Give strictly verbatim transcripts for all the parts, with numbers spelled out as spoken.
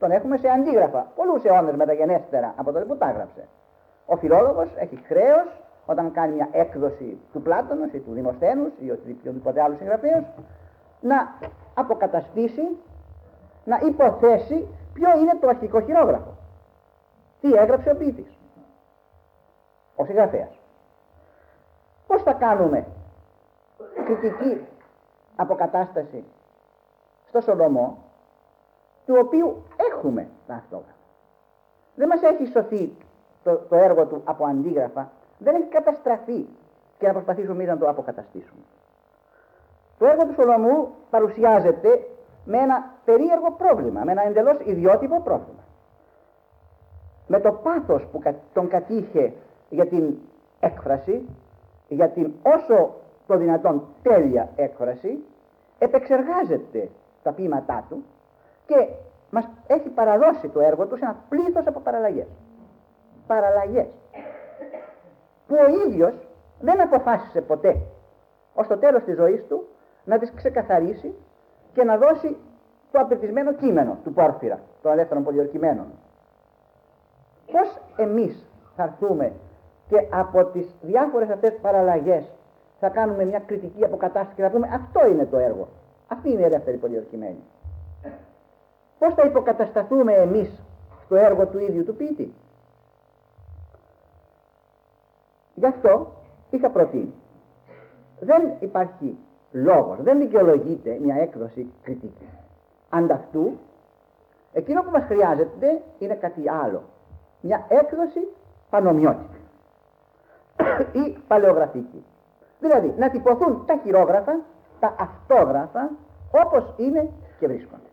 τον έχουμε σε αντίγραφα, πολλούς αιώνες μεταγενέστερα από τότε που τα έγραψε. Ο φιλόλογος έχει χρέος, όταν κάνει μια έκδοση του Πλάτωνος ή του Δημοσθένους ή οποιοδήποτε άλλου συγγραφέως, να αποκαταστήσει, να υποθέσει ποιο είναι το αρχικό χειρόγραφο. Τι έγραψε ο ποιητής, ο συγγραφέας. Πώς θα κάνουμε κριτική αποκατάσταση στο Σολομό, του οποίου έχουμε τα αυτόγραφα? Δεν μας έχει σωθεί το, το έργο του από αντίγραφα, δεν έχει καταστραφεί και να προσπαθήσουμε να το αποκαταστήσουμε. Το έργο του Σολομού παρουσιάζεται με ένα περίεργο πρόβλημα, με ένα εντελώς ιδιότυπο πρόβλημα. Με το πάθος που τον κατήχε για την έκφραση, για την όσο το δυνατόν τέλεια έκφραση, επεξεργάζεται τα ποίηματά του και μας έχει παραδώσει το έργο του σε ένα πλήθος από παραλλαγές. Παραλλαγές που ο ίδιος δεν αποφάσισε ποτέ ως το τέλος της ζωής του να τις ξεκαθαρίσει και να δώσει το απευθυσμένο κείμενο του Πόρφυρα, των ελεύθερων πολιορκημένων. Πώς εμείς θα έρθουμε και από τις διάφορες αυτές παραλλαγές θα κάνουμε μια κριτική αποκατάσταση και θα πούμε αυτό είναι το έργο, αυτή είναι η ελεύθερη πολιορκημένη? Πώς θα υποκατασταθούμε εμείς στο έργο του ίδιου του ποιητή? Γι' αυτό είχα προτείνει. Δεν υπάρχει λόγος, δεν δικαιολογείται μια έκδοση κριτική. Ανταυτού, εκείνο που μας χρειάζεται είναι κάτι άλλο. Μια έκδοση πανομοιότυπη ή παλαιογραφική. Δηλαδή, να τυπωθούν τα χειρόγραφα, τα αυτόγραφα, όπως είναι και βρίσκονται.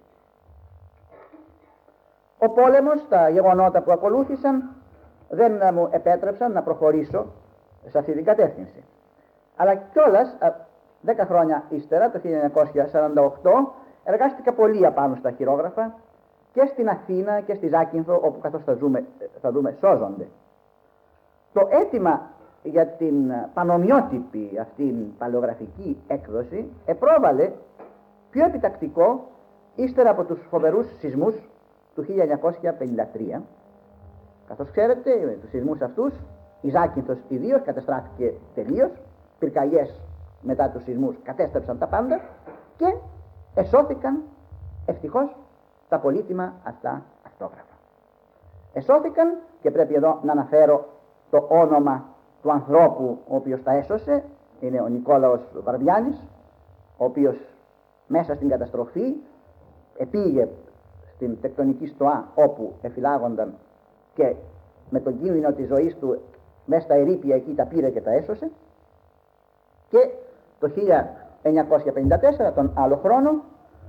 Ο πόλεμος, τα γεγονότα που ακολούθησαν, δεν μου επέτρεψαν να προχωρήσω σε αυτή την κατεύθυνση. Αλλά κιόλας, δέκα χρόνια ύστερα, το χίλια εννιακόσια σαράντα οκτώ, εργάστηκα πολύ απάνω στα χειρόγραφα και στην Αθήνα και στη Ζάκυνθο, όπου καθώς θα, ζούμε, θα δούμε σώζονται. Το αίτημα για την πανομοιότυπη αυτήν παλαιογραφική έκδοση επρόβαλε πιο επιτακτικό ύστερα από τους φοβερούς σεισμούς του χίλια εννιακόσια πενήντα τρία. Καθώς ξέρετε, με τους σεισμούς αυτούς η Ζάκυνθος ιδίως καταστράφηκε τελείως, πυρκαγιές μετά τους σεισμούς κατέστρεψαν τα πάντα και εσώθηκαν ευτυχώς τα πολύτιμα αυτά αυτόγραφα. Εσώθηκαν και πρέπει εδώ να αναφέρω το όνομα του ανθρώπου ο οποίος τα έσωσε, είναι ο Νικόλαος Βαρδιάνης, ο οποίος μέσα στην καταστροφή επήγε στην τεκτονική στοά όπου εφυλάγονταν και με τον κίνδυνο της ζωής του μέσα στα ερείπια εκεί τα πήρε και τα έσωσε, και το χίλια εννιακόσια πενήντα τέσσερα, τον άλλο χρόνο,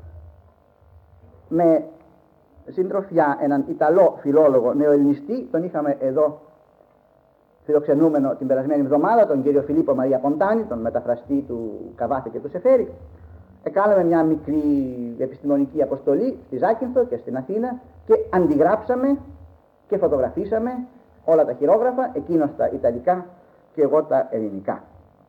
με συντροφιά έναν Ιταλό φιλόλογο νεοελληνιστή, τον είχαμε εδώ φιλοξενούμενο την περασμένη εβδομάδα, τον κύριο Φιλίππο Μαρία Ποντάνη, τον μεταφραστή του Καβάθε και του Σεφέρη. Εκάναμε μια μικρή επιστημονική αποστολή στη Ζάκυνθο και στην Αθήνα και αντιγράψαμε και φωτογραφίσαμε όλα τα χειρόγραφα, εκείνος τα Ιταλικά και εγώ τα Ελληνικά.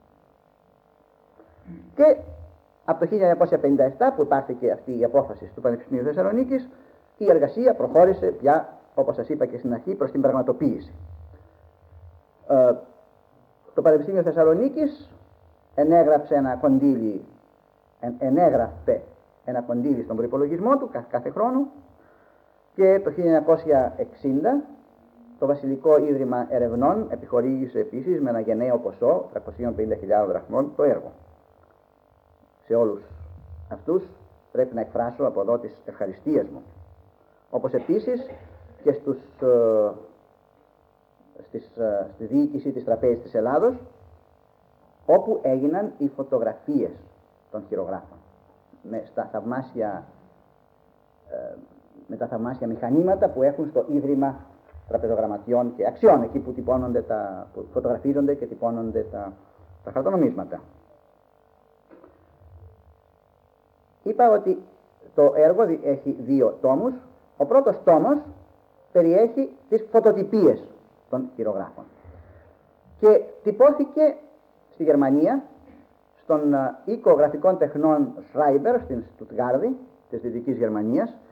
Και από το χίλια εννιακόσια πενήντα επτά που υπάρθηκε αυτή η απόφαση του Πανεπιστημίου Θεσσαλονίκης, η εργασία προχώρησε πια, όπως σας είπα και στην αρχή, προς την πραγματοποίηση. Ε, το Πανεπιστήμιο Θεσσαλονίκης ενέγραψε ένα κονδύλι, εν, ενέγραφε ένα κονδύλι στον προϋπολογισμό του κάθε, κάθε χρόνο, και το χίλια εννιακόσια εξήντα το Βασιλικό Ίδρυμα Ερευνών επιχορήγησε επίσης με ένα γενναίο ποσό τριακόσιες πενήντα χιλιάδες δραχμών το έργο. Σε όλους αυτούς πρέπει να εκφράσω από εδώ τις ευχαριστίες μου. Όπως επίσης και στους, ε, στις, ε, στη διοίκηση της Τραπέζης της Ελλάδος, όπου έγιναν οι φωτογραφίες των χειρογράφων με, στα θαυμάσια, ε, με τα θαυμάσια μηχανήματα που έχουν στο Ίδρυμα Τραπεζογραμματιών και Αξιών, εκεί που, τυπώνονται τα, που φωτογραφίζονται και τυπώνονται τα, τα χαρτονομίσματα. Είπα ότι το έργο έχει δύο τόμους. Ο πρώτος τόμος περιέχει τις φωτοτυπίες των χειρογράφων και τυπώθηκε στη Γερμανία στον οίκο γραφικών τεχνών Schreiber στην Στουτγκάρδη της Δυτικής Γερμανίας